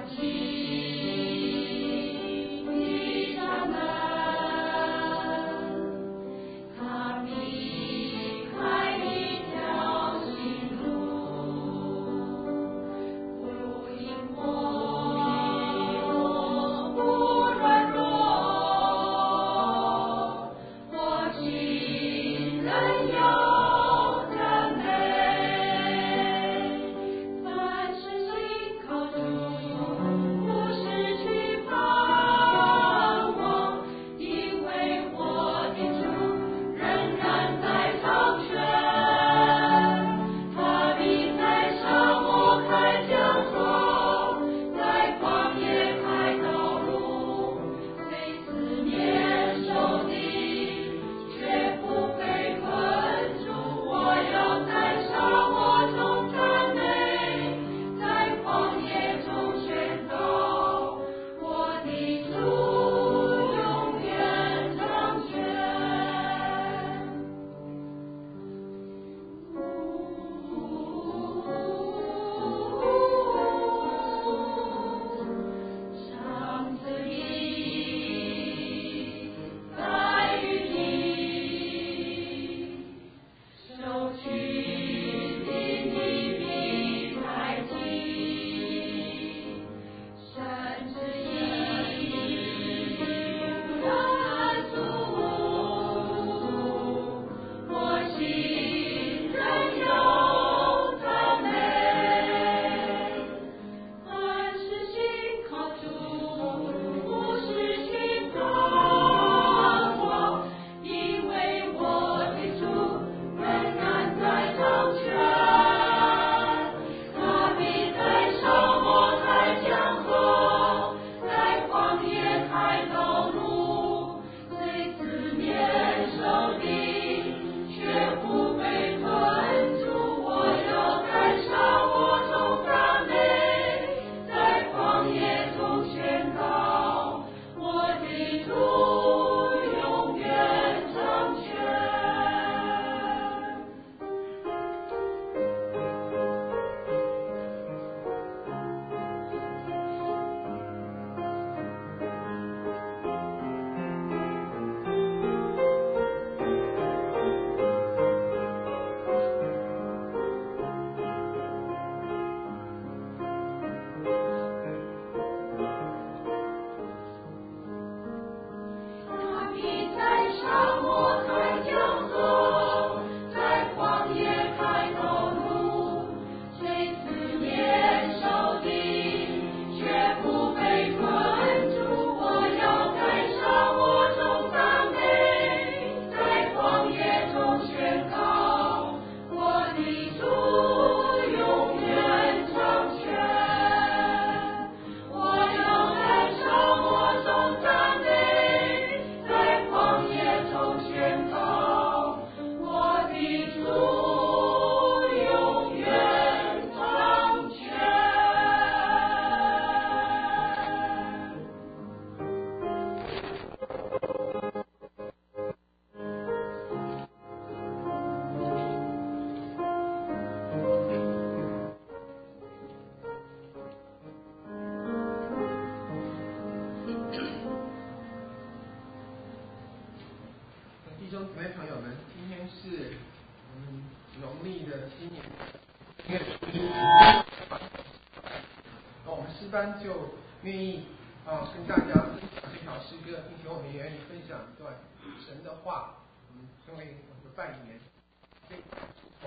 班就愿意跟大家分享这条诗歌，并且我们也愿意分享一段神的话，作为我们的拜年。这从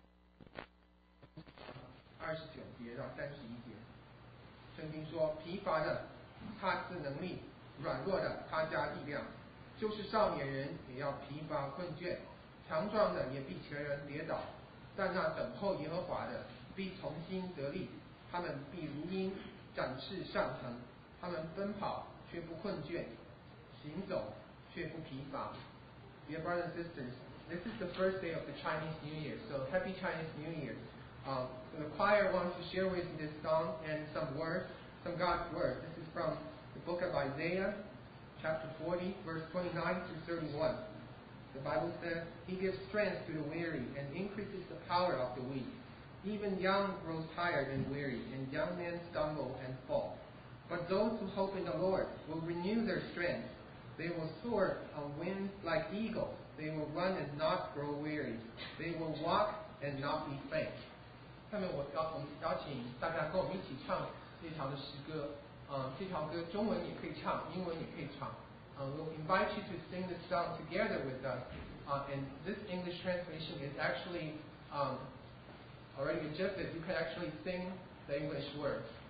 29节到31节，圣经说：疲乏的他赐能力，软弱的他加力量。就是少年人也要疲乏困倦，强壮的也必全然跌倒。但那等候耶和华的必重新得力，他们必如鹰展翅上腾，他们奔跑却不困倦，行走却不疲乏。Dear brothers and sisters, this is the first day of the Chinese New Year, so happy Chinese New Year. So the choir wants to share with you this song and some words, some God's words. This is from the book of Isaiah, chapter 40, verse 29 to 31. The Bible says, He gives strength to the weary and increases the power of the weak. Even young grows tired and weary, and young men stumble and fall. But those who hope in the Lord will renew their strength. They will soar on wings like eagles. They will run and not grow weary. They will walk and not be faint. 下面我们邀请大家跟我们一起唱这条的诗歌。这条歌中文也可以唱，英文也可以唱。We'll invite you to sing this song together with us. And this English translation is actually already adjusted. You can actually sing the English words.